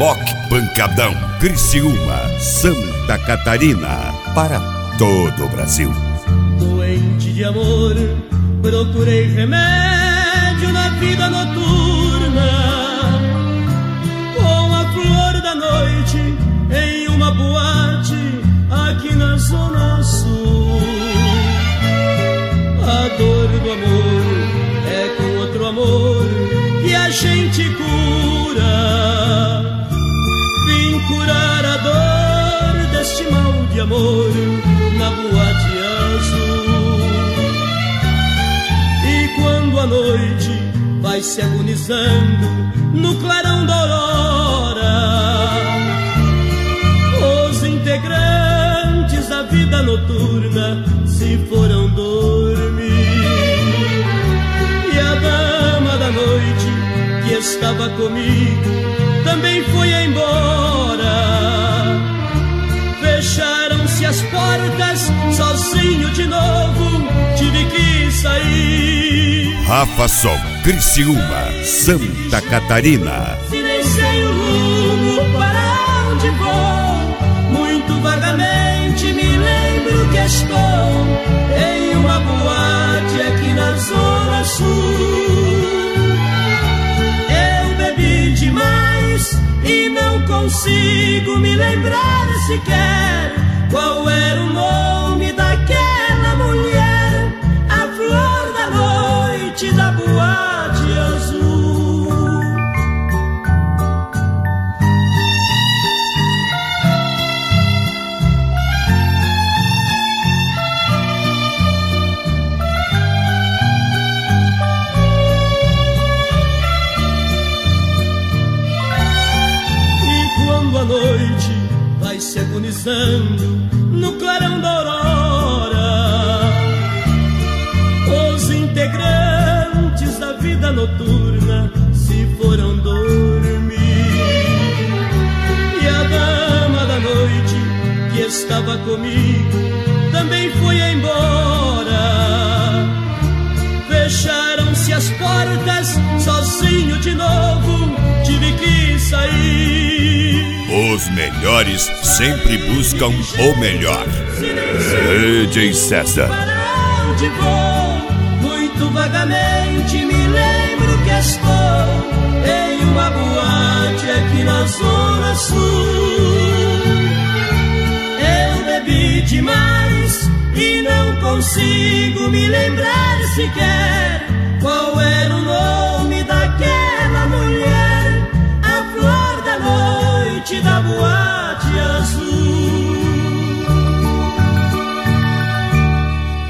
Rock Pancadão, Criciúma, Santa Catarina, para todo o Brasil. Doente de amor, procurei remédio na vida noturna, com a flor da noite em uma boate aqui na Zona Sul. A dor do amor é com outro amor que a gente cura. Vim curar a dor deste mal de amor na boate azul. E quando a noite vai se agonizando no clarão da aurora, os integrantes da vida noturna se foram dormir. E a dama da noite que estava comigo também foi embora. Fecharam-se as portas, sozinho de novo tive que sair. Rafa Som, Criciúma, Santa Catarina. Se nem sei o rumo para onde vou, muito vagamente me lembro que estou em uma boate aqui na Zona Sul. Eu bebi demais e não consigo me lembrar sequer qual era o nome daquela mulher, a flor da noite da boate azul. A noite vai se agonizando no clarão da aurora, os integrantes da vida noturna se foram dormir. E a dama da noite que estava comigo também foi embora. Fecharam-se as portas, sozinho de novo tive que sair. Os melhores sempre buscam o melhor. DJ César. Para onde vou, muito vagamente me lembro que estou em uma boate aqui na Zona Sul. Eu bebi demais e não consigo me lembrar sequer